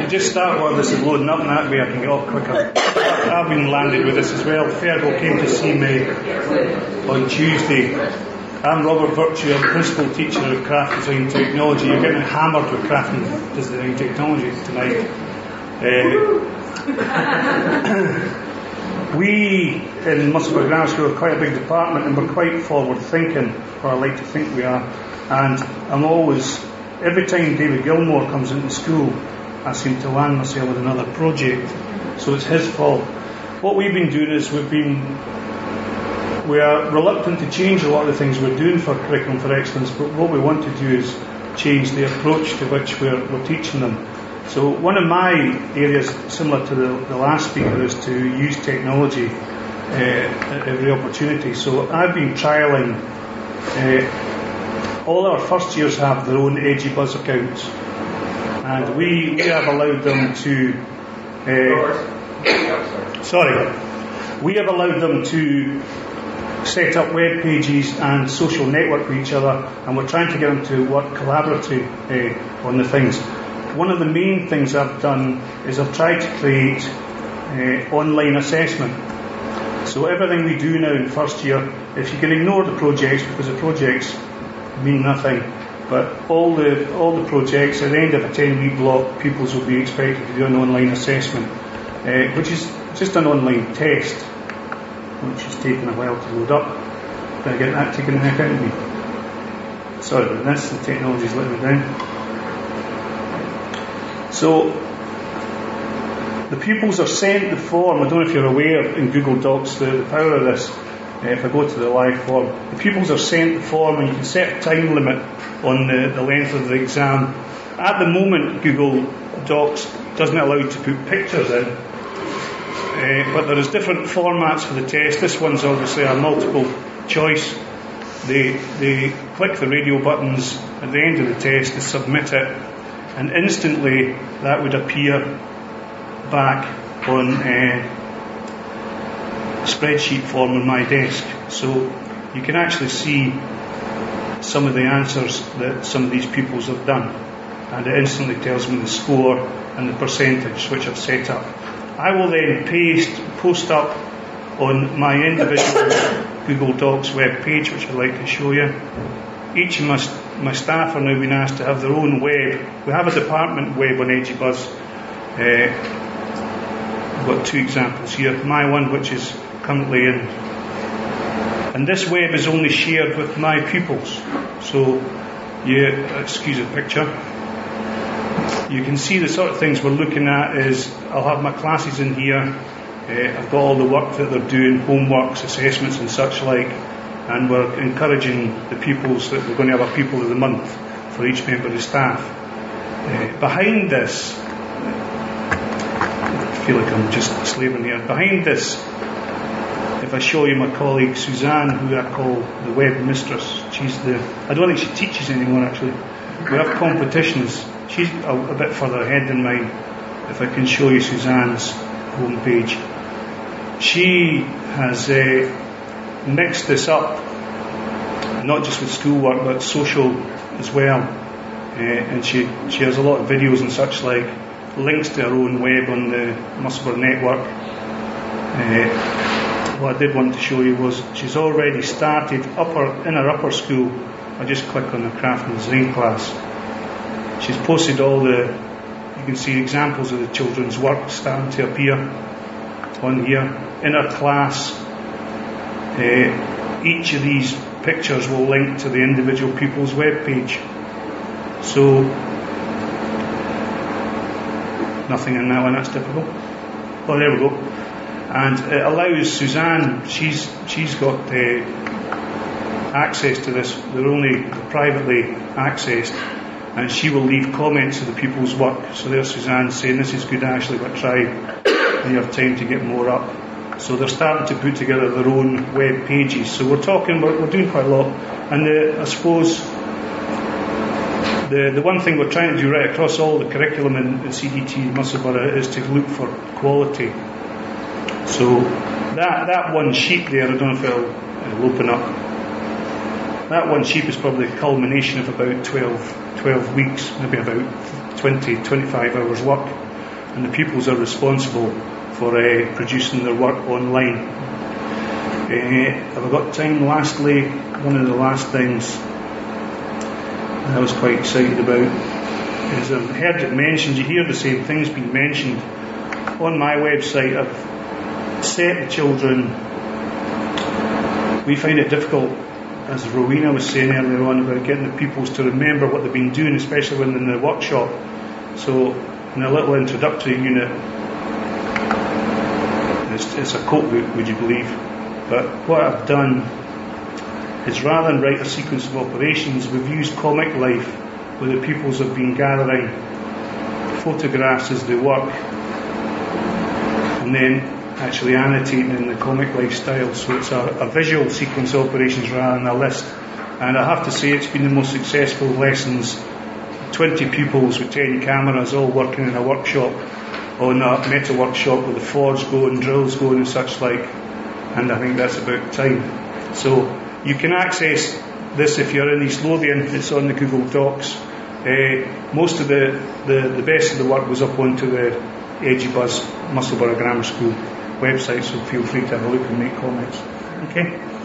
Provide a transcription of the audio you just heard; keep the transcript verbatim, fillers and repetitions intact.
I just start while this is loading up, and that way I can get off quicker. I've been landed with this as well. Fergal came to see me on Tuesday. I'm Robert Virtue, I'm Principal Teacher of Craft Design Technology. You're getting hammered with Craft Design Technology tonight. Uh, we in Musselburgh Grammar School are quite a big department, and we're quite forward thinking, or I like to think we are. And I'm always, every time David Gilmore comes into school, I seem to land myself with another project. So it's his fault. What we've been doing is we've been We are reluctant to change a lot of the things we're doing for Curriculum for Excellence, but what we want to do is change the approach to which we're, we're teaching them. So one of my areas, similar to the, the last speaker, is to use technology uh, at every opportunity. So I've been trialling, uh, all our first years have their own EduBuzz accounts, and we, we have allowed them to, uh, sorry, we have allowed them to set up web pages and social network with each other, and we're trying to get them to work collaboratively uh, on the things. One of the main things I've done is I've tried to create uh, online assessment. So everything we do now in first year, if you can ignore the projects, because the projects mean nothing, but all the all the projects at the end of a ten week block, pupils will be expected to do an online assessment, uh, which is just an online test, which is taking a while to load up. Did I get that taken the heck out of me? Sorry about this, the technology's letting me down. So, the pupils are sent the form. I don't know if you're aware in Google Docs the, the power of this. Uh, if I go to the live form, the pupils are sent the form, and you can set a time limit on the, the length of the exam. At the moment, Google Docs doesn't allow you to put pictures in. Uh, but there is different formats for the test. This one's obviously a multiple choice. They, they click the radio buttons at the end of the test to submit it, and instantly that would appear back on a spreadsheet form on my desk. So you can actually see some of the answers that some of these pupils have done, and it instantly tells me the score and the percentage which I've set up. I will then paste, post up on my individual Google Docs web page, which I'd like to show you. Each of my, my staff are now being asked to have their own web. We have a department web on EduBuzz. Uh, I've got two examples here. My one, which is currently in. And this web is only shared with my pupils. So, you, excuse the picture. You can see the sort of things we're looking at is I'll have my classes in here. Uh, I've got all the work that they're doing, homeworks, assessments and such like, and we're encouraging the pupils that we're going to have a pupil of the month for each member of the staff. Uh, behind this, I feel like I'm just slaving here. Behind this, if I show you my colleague Suzanne, who I call the web mistress, she's the, I don't think she teaches anymore actually. We have competitions. She's a, a bit further ahead than mine. If I can show you Suzanne's homepage, she has uh, mixed this up, not just with schoolwork but social as well. Uh, and she she has a lot of videos and such like, links to her own web on the Musselburgh network. Uh, what I did want to show you was she's already started upper in her upper school. I just click on the craft and design class. She's posted all the, you can see examples of the children's work starting to appear on here. In her class, uh, each of these pictures will link to the individual pupil's web page. So, nothing in that one, that's typical. Oh, there we go. And it allows Suzanne, she's she's got uh, access to this, they're only privately accessed, and she will leave comments of the pupils' work. So there's Suzanne saying, this is good Ashley, but try when you have time to get more up. So they're starting to put together their own web pages. So we're talking, we're, we're doing quite a lot. And the, I suppose the the one thing we're trying to do right across all the curriculum in, in C D T Musselburgh is to look for quality. So that that one sheet there, I don't know if it'll, it'll open up. That one sheet is probably the culmination of about twelve, twelve weeks, maybe about twenty, twenty-five hours work. and the pupils are responsible for uh, producing their work online. Uh, have I got time? Lastly, one of the last things I was quite excited about is I've heard it mentioned, you hear the same things being mentioned. On my website I've set the children, we find it difficult, as Rowena was saying earlier on, about getting the pupils to remember what they've been doing, especially when they're in the workshop. So in a little introductory unit, it's, it's a code book, would you believe? But what I've done is, rather than write a sequence of operations, we've used Comic Life, where the pupils have been gathering photographs as they work and then actually annotating in the Comic Life style. So it's a, a visual sequence of operations rather than a list. And I have to say it's been the most successful lessons. twenty pupils with ten cameras all working in a workshop, on a metal workshop with the forge going, drills going and such like. And I think that's about time. So you can access this if you're in East Lothian. It's on the Google Docs. Uh, most of the, the, the best of the work was up onto the Edubuzz Musselburgh Grammar School website, so feel free to have a look and make comments. Okay.